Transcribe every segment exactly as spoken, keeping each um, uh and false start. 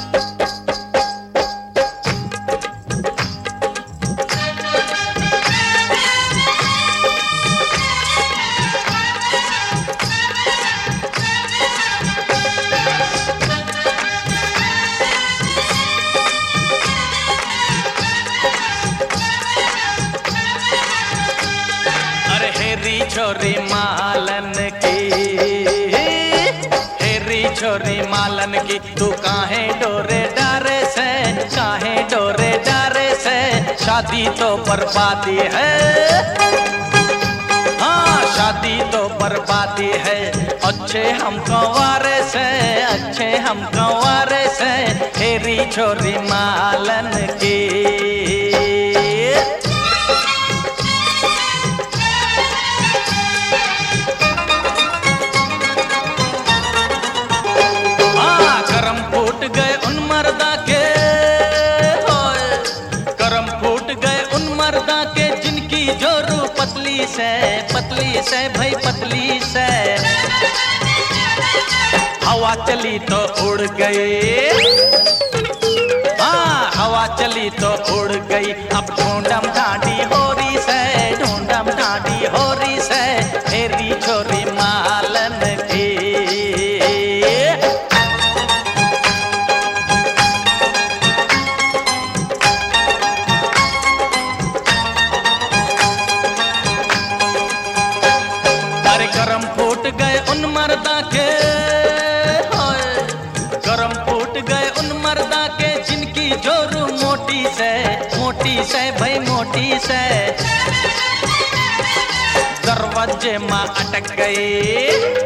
छोरी मालन की, हेरी छोरी मालन की, तू काहे डोरे डारे से, काहे डोरे डारे से, शादी तो बर्बादी है, हाँ शादी तो बर्बादी है, अच्छे हम कंवारे से, अच्छे हम कंवारे से, हेरी छोरी मालन की। पतली से पतली से भाई पतली से, हवा चली तो उड़ गई, हाँ हवा चली तो उड़ गई, अब ढूंढम ढांडी होरी से, ढूंढम ढांडी होरी से, हेरी छोरी मालन की। करम फूट गए उन मर्दा के, करम फूट गए उन मर्दा के, जिनकी जोरू मोटी से, मोटी से भाई मोटी से, दरवाजे माँ अटक गई,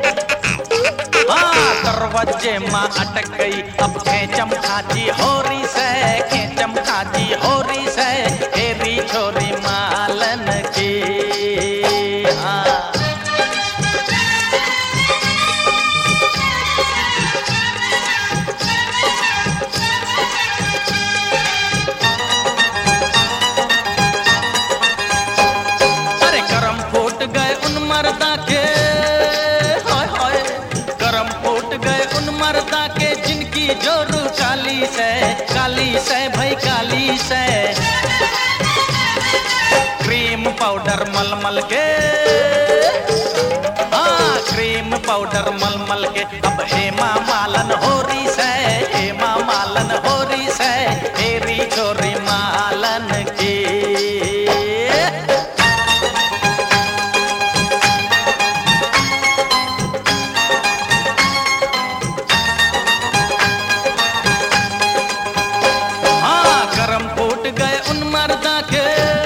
हाँ दरवाजे माँ अटक गई, अब खेचम खाची होरी से, खेचम खाची होरी से, हेरी छोरी मालन की। हाँ मर्दा के, हाय हाय करम फूट गए उन मर्दा के, जिनकी जोरू काली से, काली से भाई काली से, क्रीम पाउडर मलमल के, हाँ क्रीम पाउडर मलमल के, अब हेमा मालन होरी से, हेमा मालन होरी से, हेरी छोरी मालन की। मर्दा के,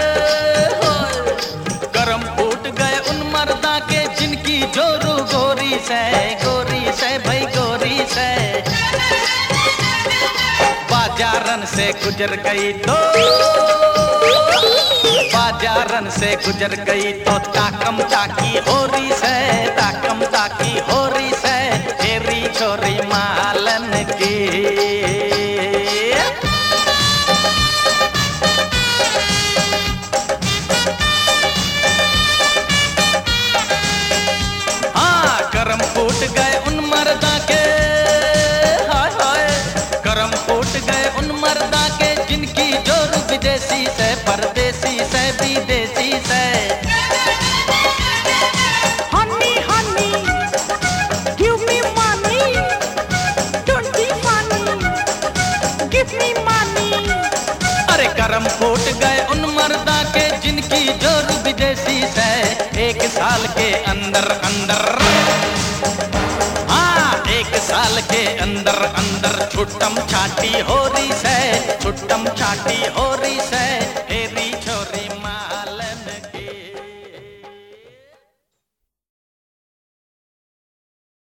करम फूट गए उन मर्दा के, जिनकी जोरू गोरी से, गोरी से भाई गोरी से, बाजारन से गुजर गई तो, बाजारन से गुजर गई तो, ताकम ताकी होरी से, ताकम ताकी होरी से, हेरी छोरी मालन की। करम फूट गए उन मर्दा के, हाय हाय करम फूट गए उन मर्दा के, जिनकी जोरू विदेशी से, परदेसी से, विदेशी से, honey honey give me money, don't be funny give me money. अरे करम फूट गए उन मर्दा के, जिनकी जोरू विदेशी से, एक साल के अंदर अंदर, हाँ एक साल के अंदर अंदर, छुट्टम छाटी होरी